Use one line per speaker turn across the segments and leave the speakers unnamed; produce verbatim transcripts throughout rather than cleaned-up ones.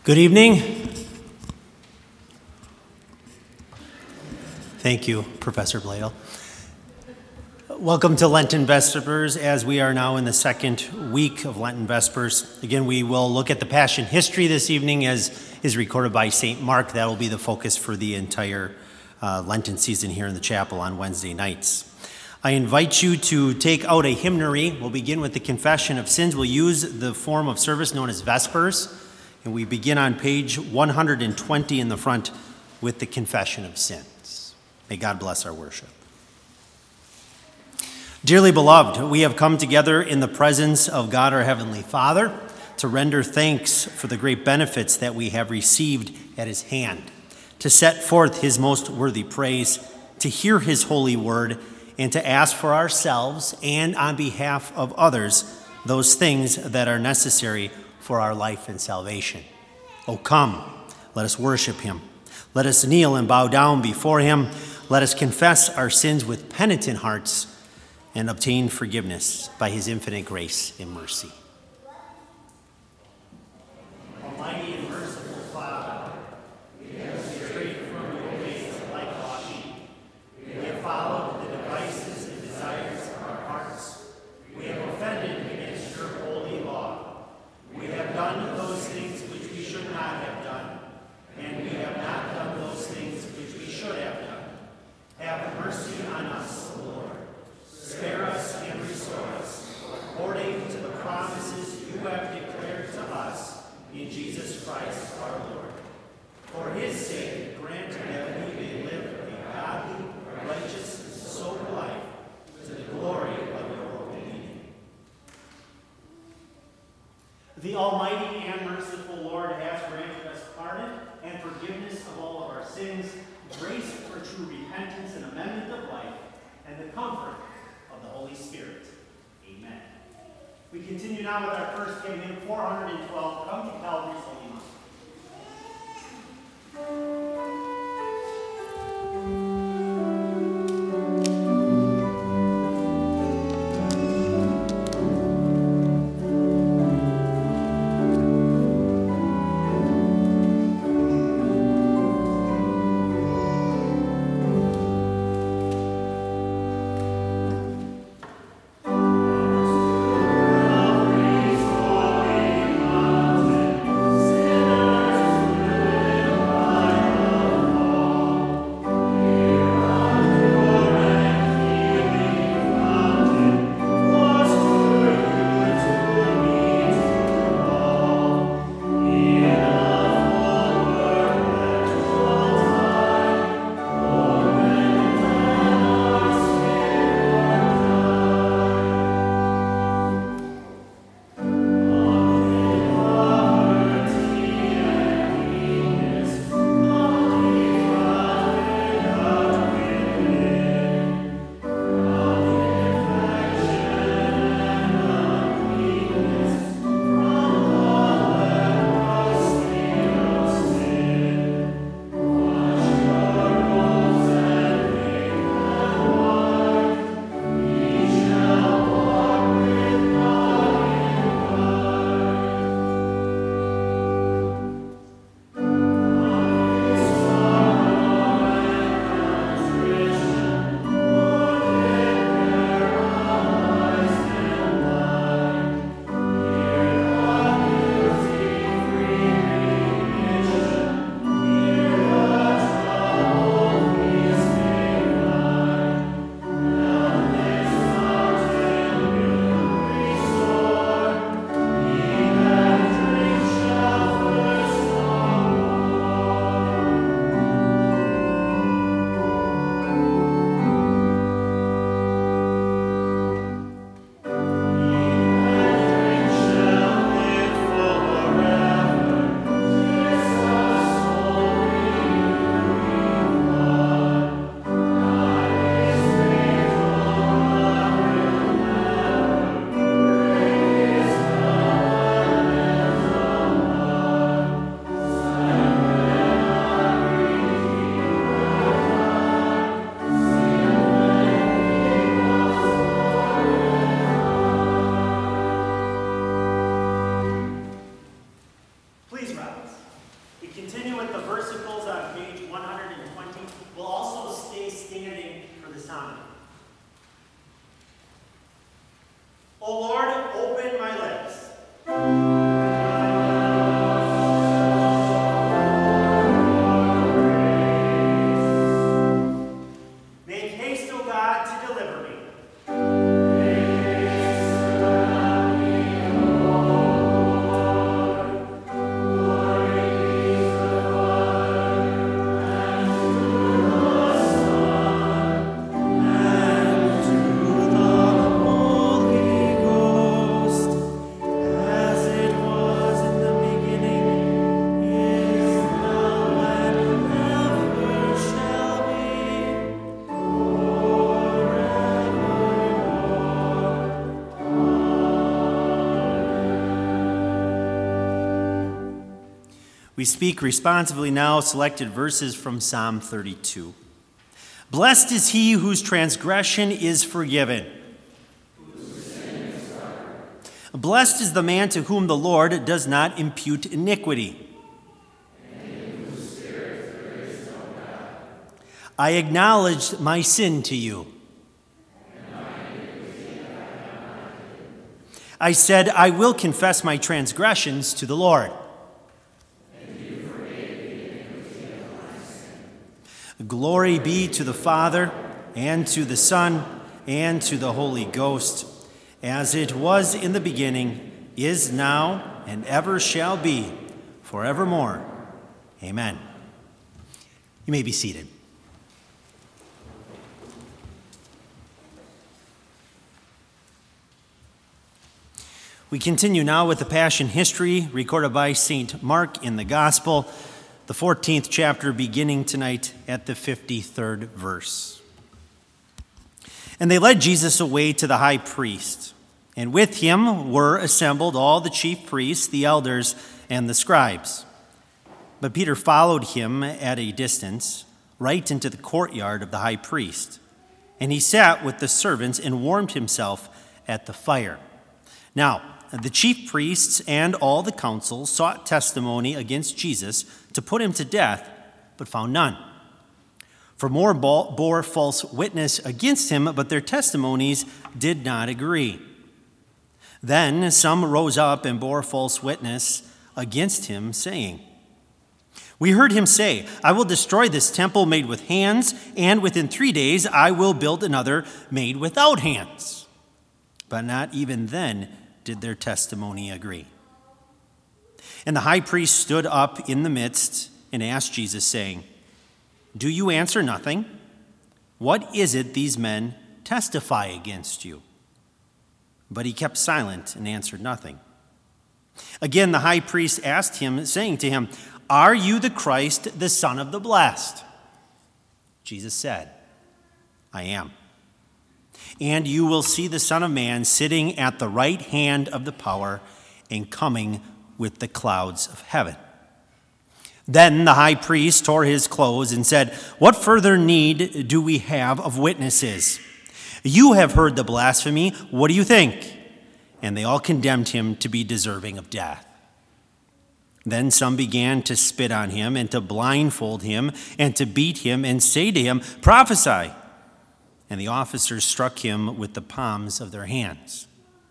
Good evening. Thank you, Professor Bladel. Welcome to Lenten Vespers, as we are now in the second week of Lenten Vespers. Again, we will look at the Passion history this evening as is recorded by Saint Mark. That will be the focus for the entire uh, Lenten season here in the chapel on Wednesday nights. I invite you to take out a hymnary. We'll begin with the Confession of Sins. We'll use the form of service known as Vespers. And we begin on page one hundred twenty in the front with the Confession of Sins. May God bless our worship. Dearly beloved, we have come together in the presence of God our Heavenly Father to render thanks for the great benefits that we have received at his hand, to set forth his most worthy praise, to hear his holy word, and to ask for ourselves and on behalf of others those things that are necessary for our life and salvation. Oh, come, let us worship him. Let us kneel and bow down before him. Let us confess our sins with penitent hearts and obtain forgiveness by his infinite grace and mercy. Almighty and merciful Father, we have strayed from your ways like lost sheep. We have followed the devices and desires of our hearts. We have offended against your holy law. We have done those things which we should not have done, and we have not done those things which we should have done. Have mercy on us, O Lord. Spare us and restore us, according to the promises you have declared to us in Jesus Christ our Lord. For his sake, grant that we may live a godly, righteous, and sober life to the glory of your holy name. The Almighty and merciful Lord has granted us pardon and forgiveness of all of our sins, grace for true repentance and amendment of life, and the comfort of the Holy Spirit. Amen. We continue now with our first hymn, hymn four hundred twelve, Come to Calvary's Holy Mount.
Praise, holy mountain.
O Lord, open my lips. Make haste, O God, to deliver me. We speak responsively now selected verses from Psalm thirty-two. Blessed is he whose transgression is forgiven. Blessed is the man to whom the Lord does not impute iniquity. I acknowledged my sin to you. I said, I will confess my transgressions to the Lord. Glory be to the Father, and to the Son, and to the Holy Ghost, as it was in the beginning, is now, and ever shall be, forevermore. Amen. You may be seated. We continue now with the Passion history recorded by Saint Mark in the Gospel, the fourteenth chapter, beginning tonight at the fifty-third verse. And they led Jesus away to the high priest, and with him were assembled all the chief priests, the elders, and the scribes. But Peter followed him at a distance, right into the courtyard of the high priest. And he sat with the servants and warmed himself at the fire. Now, the chief priests and all the council sought testimony against Jesus to put him to death, but found none. For more bore false witness against him, but their testimonies did not agree. Then some rose up and bore false witness against him, saying, We heard him say, I will destroy this temple made with hands, and within three days I will build another made without hands. But not even then did their testimony agree. And the high priest stood up in the midst and asked Jesus, saying, Do you answer nothing? What is it these men testify against you? But he kept silent and answered nothing. Again, the high priest asked him, saying to him, Are you the Christ, the Son of the Blessed? Jesus said, I am. And you will see the Son of Man sitting at the right hand of the power and coming with the clouds of heaven. Then the high priest tore his clothes and said, What further need do we have of witnesses? You have heard the blasphemy. What do you think? And they all condemned him to be deserving of death. Then some began to spit on him and to blindfold him and to beat him and say to him, Prophesy. And the officers struck him with the palms of their hands.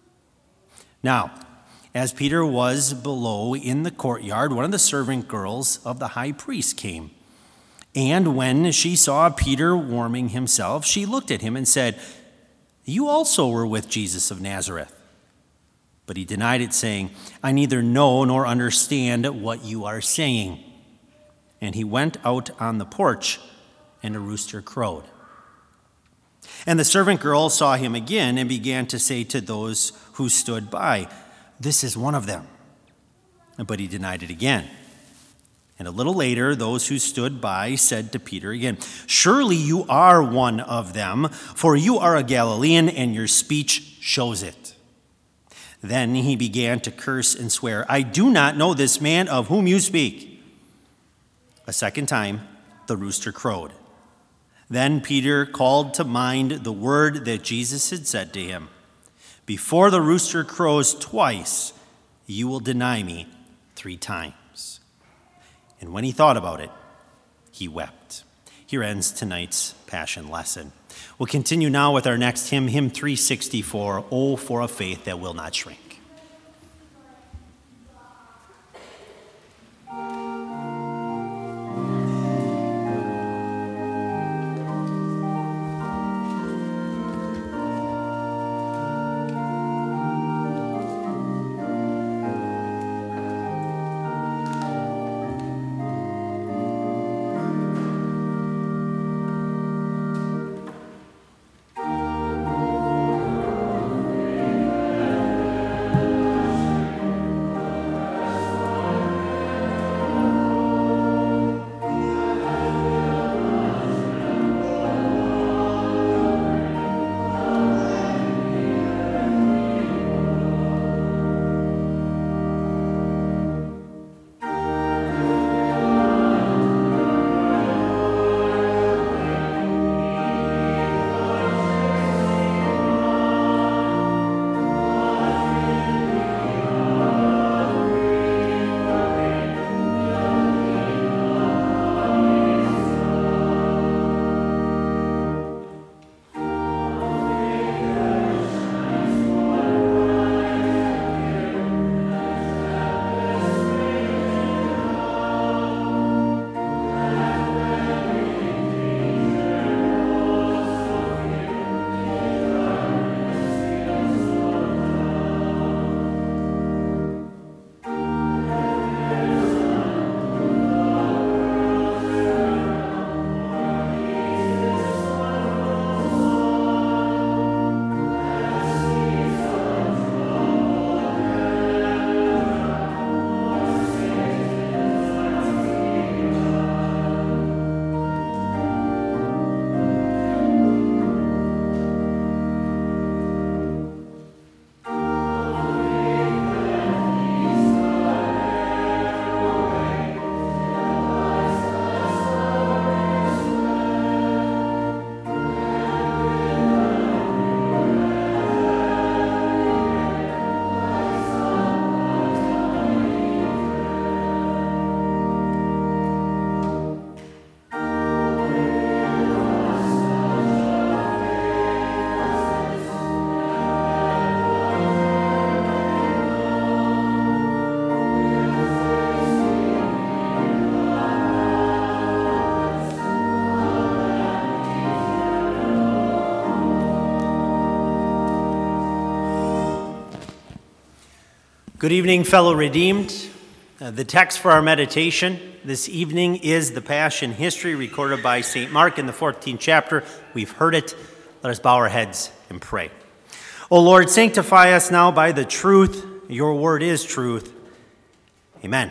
Now, as Peter was below in the courtyard, one of the servant girls of the high priest came. And when she saw Peter warming himself, she looked at him and said, You also were with Jesus of Nazareth. But he denied it, saying, I neither know nor understand what you are saying. And he went out on the porch, and a rooster crowed. And the servant girl saw him again and began to say to those who stood by, This is one of them. But he denied it again. And a little later, those who stood by said to Peter again, Surely you are one of them, for you are a Galilean, and your speech shows it. Then he began to curse and swear, I do not know this man of whom you speak. A second time, the rooster crowed. Then Peter called to mind the word that Jesus had said to him, Before the rooster crows twice, you will deny me three times. And when he thought about it, he wept. Here ends tonight's Passion lesson.
We'll continue now with our next hymn, hymn three sixty-four, "Oh, for a Faith That Will Not Shrink." Good evening, fellow redeemed. Uh, the text for our meditation this evening is the Passion history recorded by Saint Mark in the fourteenth chapter. We've heard it. Let us bow our heads and pray. O Lord, sanctify us now by the truth. Your word is truth. Amen.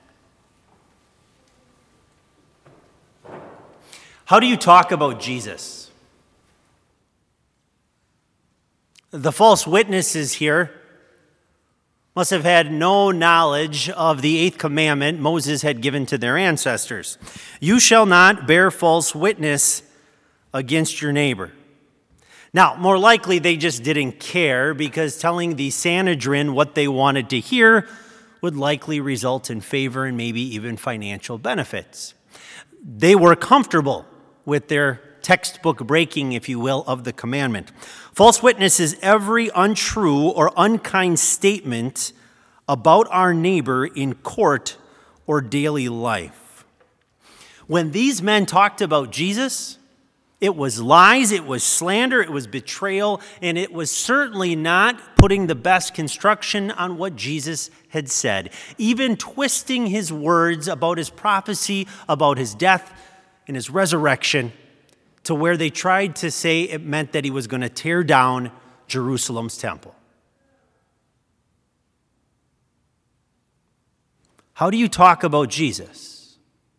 How do you talk about Jesus? The false witnesses here must have had no knowledge of the eighth commandment Moses had given to their ancestors. You shall not bear false witness against your neighbor. Now, more likely they just didn't care, because telling the Sanhedrin what they wanted to hear would likely result in favor and maybe even financial benefits. They were comfortable with their textbook breaking, if you will, of the commandment. False witness is every untrue or unkind statement about our neighbor in court or daily life. When these men talked about Jesus, it was lies, it was slander, it was betrayal, and it was certainly not putting the best construction on what Jesus had said, even twisting his words about his prophecy, about his death and his resurrection, to where they tried to say it meant that he was going to tear down Jerusalem's temple. How do you talk about Jesus?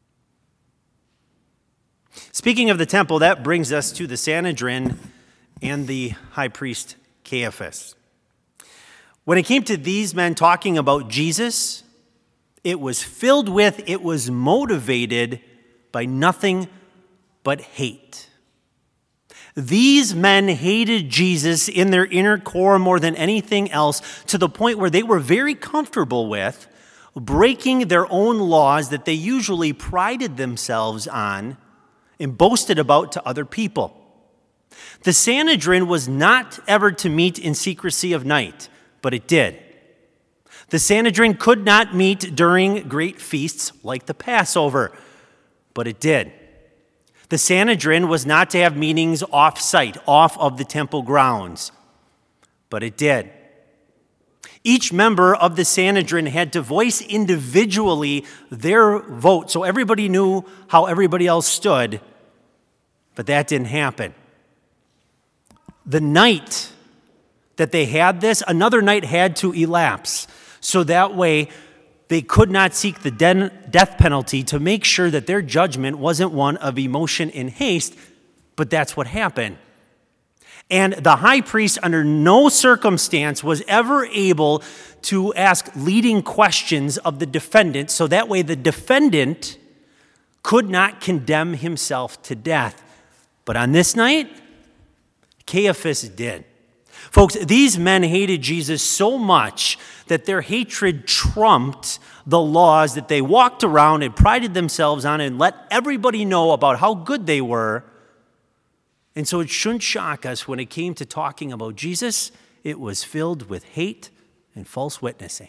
Speaking of the temple, that brings us to the Sanhedrin and the high priest Caiaphas. When it came to these men talking about Jesus, it was filled with, it was motivated by nothing but hate. These men hated Jesus in their inner core more than anything else, to the point where they were very comfortable with breaking their own laws that they usually prided themselves on and boasted about to other people. The Sanhedrin was not ever to meet in secrecy of night, but it did. The Sanhedrin could not meet during great feasts like the Passover, but it did. The Sanhedrin was not to have meetings off-site, off of the temple grounds, but it did. Each member of the Sanhedrin had to voice individually their vote, so everybody knew how everybody else stood, but that didn't happen. The night that they had this, another night had to elapse, so that way they could not seek the death penalty to make sure that their judgment wasn't one of emotion and haste, but that's what happened. And the high priest, under no circumstance, was ever able to ask leading questions of the defendant, so that way the defendant could not condemn himself to death. But on this night, Caiaphas did. Folks, these men hated Jesus so much that their hatred trumped the laws that they walked around and prided themselves on and let everybody know about how good they were. And so it shouldn't shock us when it came to talking about Jesus, it was filled with hate and false witnessing.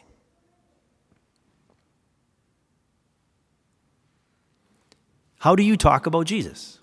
How do you talk about Jesus?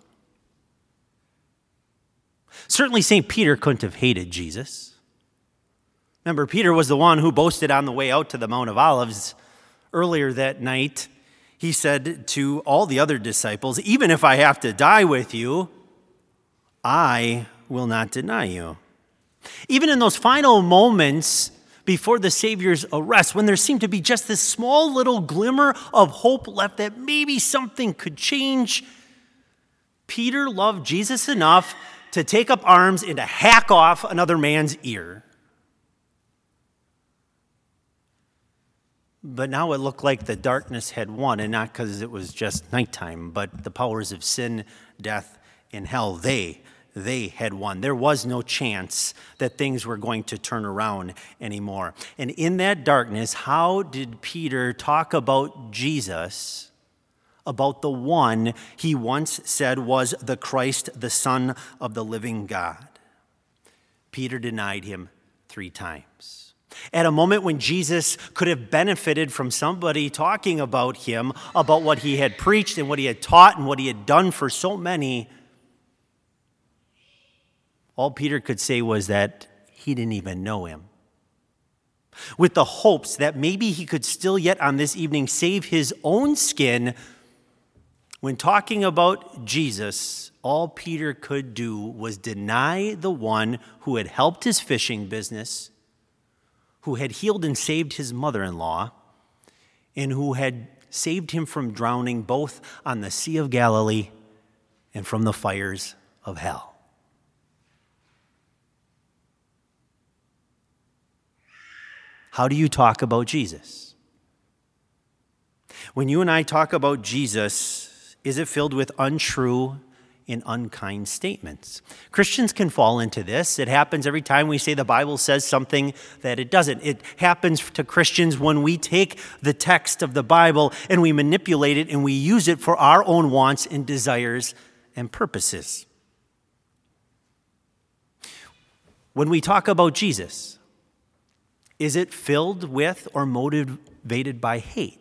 Certainly Saint Peter couldn't have hated Jesus. Remember, Peter was the one who boasted on the way out to the Mount of Olives earlier that night. He said to all the other disciples, "Even if I have to die with you, I will not deny you." Even in those final moments before the Savior's arrest, when there seemed to be just this small little glimmer of hope left that maybe something could change, Peter loved Jesus enough to take up arms and to hack off another man's ear. But now it looked like the darkness had won, and not because it was just nighttime, but the powers of sin, death, and hell, they, they had won. There was no chance that things were going to turn around anymore. And in that darkness, how did Peter talk about Jesus, about the one he once said was the Christ, the Son of the living God? Peter denied him three times. At a moment when Jesus could have benefited from somebody talking about him, about what he had preached and what he had taught and what he had done for so many, all Peter could say was that he didn't even know him. With the hopes that maybe he could still yet on this evening save his own skin, when talking about Jesus, all Peter could do was deny the one who had helped his fishing business, who had healed and saved his mother-in-law, and who had saved him from drowning both on the Sea of Galilee and from the fires of hell. How do you talk about Jesus? When you and I talk about Jesus, is it filled with untrue and unkind statements? Christians can fall into this. It happens every time we say the Bible says something that it doesn't. It happens to Christians when we take the text of the Bible and we manipulate it and we use it for our own wants and desires and purposes. When we talk about Jesus, is it filled with or motivated by hate?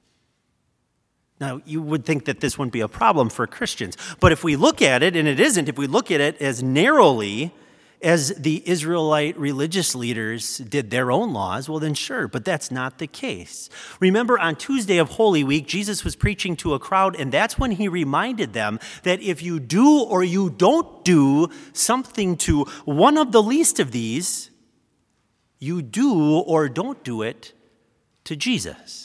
Now, you would think that this wouldn't be a problem for Christians. But if we look at it, and it isn't, if we look at it as narrowly as the Israelite religious leaders did their own laws, well then sure, but that's not the case. Remember, on Tuesday of Holy Week, Jesus was preaching to a crowd, and that's when he reminded them that if you do or you don't do something to one of the least of these, you do or don't do it to Jesus.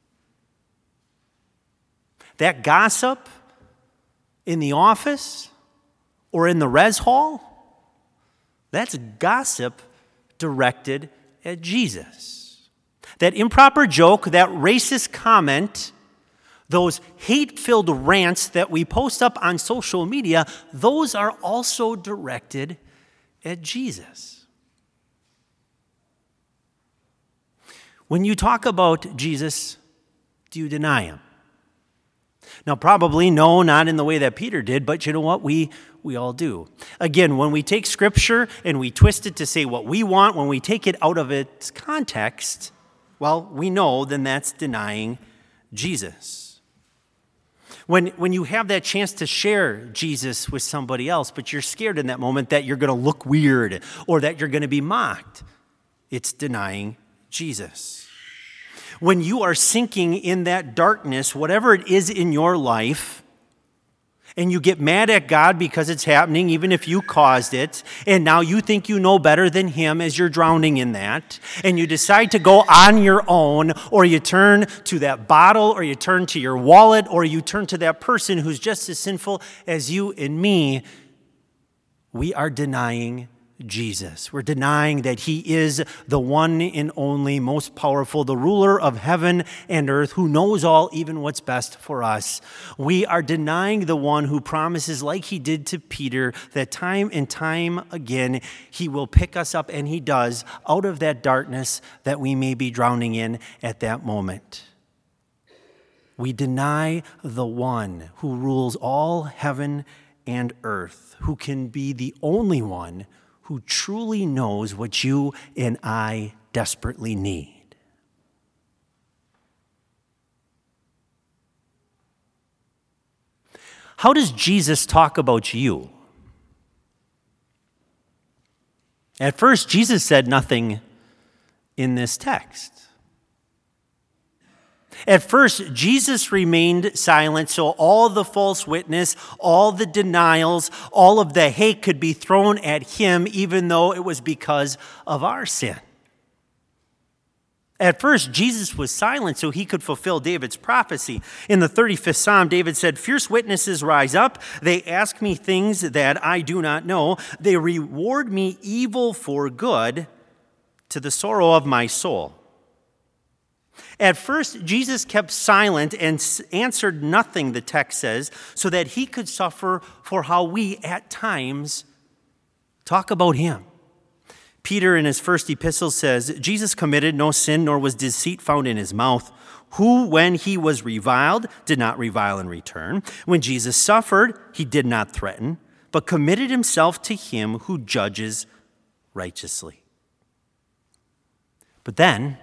That gossip in the office or in the res hall, that's gossip directed at Jesus. That improper joke, that racist comment, those hate-filled rants that we post up on social media, those are also directed at Jesus. When you talk about Jesus, do you deny him? Now, probably, no, not in the way that Peter did, but you know what? We, we all do. Again, when we take Scripture and we twist it to say what we want, when we take it out of its context, well, we know then that's denying Jesus. When, when you have that chance to share Jesus with somebody else, but you're scared in that moment that you're going to look weird or that you're going to be mocked, it's denying Jesus. When you are sinking in that darkness, whatever it is in your life, and you get mad at God because it's happening, even if you caused it, and now you think you know better than Him as you're drowning in that, and you decide to go on your own, or you turn to that bottle, or you turn to your wallet, or you turn to that person who's just as sinful as you and me, we are denying Jesus. We're denying that He is the one and only, most powerful, the ruler of heaven and earth, who knows all, even what's best for us. We are denying the one who promises, like He did to Peter, that time and time again He will pick us up, and He does, out of that darkness that we may be drowning in at that moment. We deny the one who rules all heaven and earth, who can be the only one who truly knows what you and I desperately need. How does Jesus talk about you? At first, Jesus said nothing in this text. At first, Jesus remained silent, so all the false witness, all the denials, all of the hate could be thrown at Him, even though it was because of our sin. At first, Jesus was silent so He could fulfill David's prophecy. In the thirty-fifth Psalm, David said, "Fierce witnesses rise up. They ask me things that I do not know. They reward me evil for good, to the sorrow of my soul." At first, Jesus kept silent and answered nothing, the text says, so that He could suffer for how we, at times, talk about Him. Peter, in his first epistle, says, "Jesus committed no sin, nor was deceit found in His mouth, who, when He was reviled, did not revile in return. When Jesus suffered, He did not threaten, but committed Himself to Him who judges righteously." But then,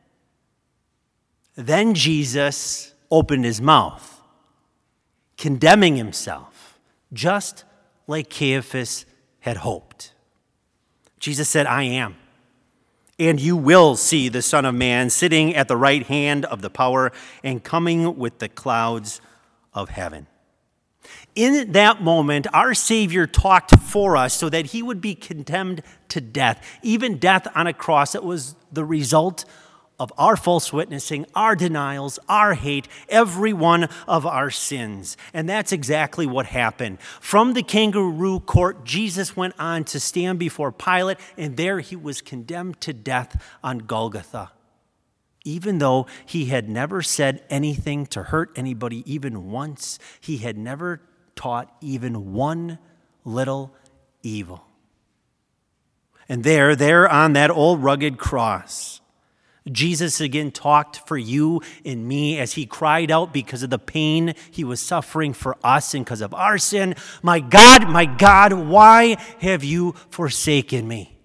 Then Jesus opened His mouth, condemning Himself, just like Caiaphas had hoped. Jesus said, "I am, and you will see the Son of Man sitting at the right hand of the power and coming with the clouds of heaven." In that moment, our Savior talked for us so that He would be condemned to death, even death on a cross. It was the result of our false witnessing, our denials, our hate, every one of our sins. And that's exactly what happened. From the kangaroo court, Jesus went on to stand before Pilate, and there He was condemned to death on Golgotha. Even though He had never said anything to hurt anybody even once, He had never taught even one little evil. And there, there on that old rugged cross, Jesus again talked for you and me as He cried out because of the pain He was suffering for us and because of our sin. "My God, my God, why have you forsaken me?"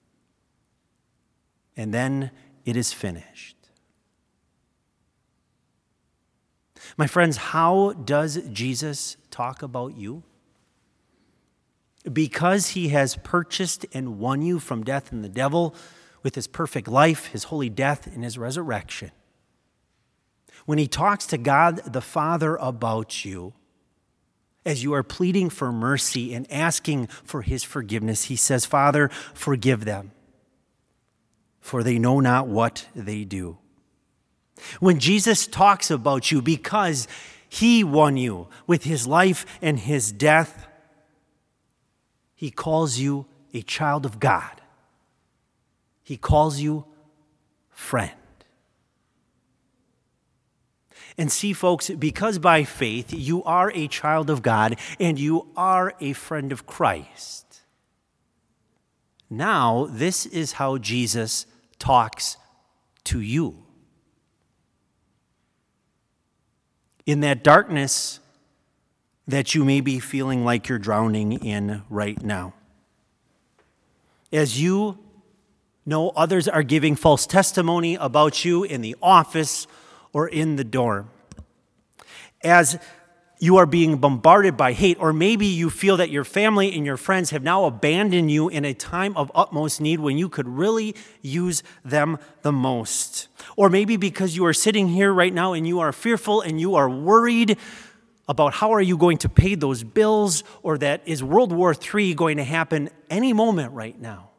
And then it is finished. My friends, how does Jesus talk about you? Because He has purchased and won you from death and the devil, with His perfect life, His holy death, and His resurrection. When He talks to God the Father about you, as you are pleading for mercy and asking for His forgiveness, He says, "Father, forgive them, for they know not what they do." When Jesus talks about you, because He won you with His life and His death, He calls you a child of God. He calls you friend. And see, folks, because by faith you are a child of God and you are a friend of Christ, now this is how Jesus talks to you. In that darkness that you may be feeling like you're drowning in right now. As you know, others are giving false testimony about you in the office or in the dorm. As you are being bombarded by hate, or maybe you feel that your family and your friends have now abandoned you in a time of utmost need when you could really use them the most. Or maybe because you are sitting here right now and you are fearful and you are worried about how are you going to pay those bills, or that is World War Three going to happen any moment right now.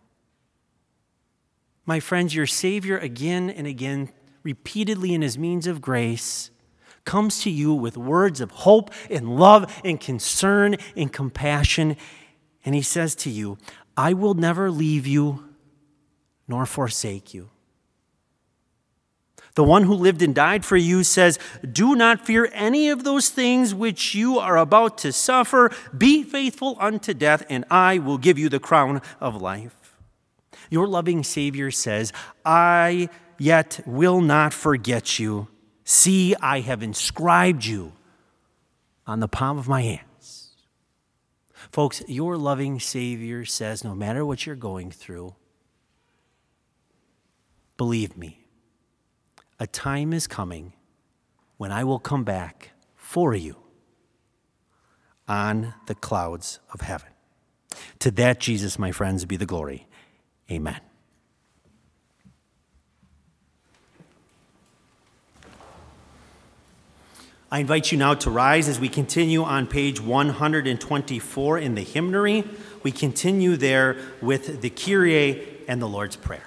My friends, your Savior again and again, repeatedly in his means of grace, comes to you with words of hope and love and concern and compassion. And he says to you, I will never leave you nor forsake you. The one who lived and died for you says, do not fear any of those things which you are about to suffer. Be faithful unto death, and I will give you the crown of life. Your loving Savior says, I yet will not forget you. See, I have inscribed you on the palm of my hands. Folks, your loving Savior says, no matter what you're going through, believe me, a time is coming when I will come back for you on the clouds of heaven. To that, Jesus, my friends, be the glory. Amen. I invite you now to rise as we continue on page one hundred twenty-four in the hymnary. We continue there with the Kyrie and the Lord's Prayer.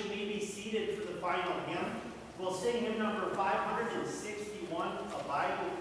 We'll sing hymn number five hundred sixty-one, Abide with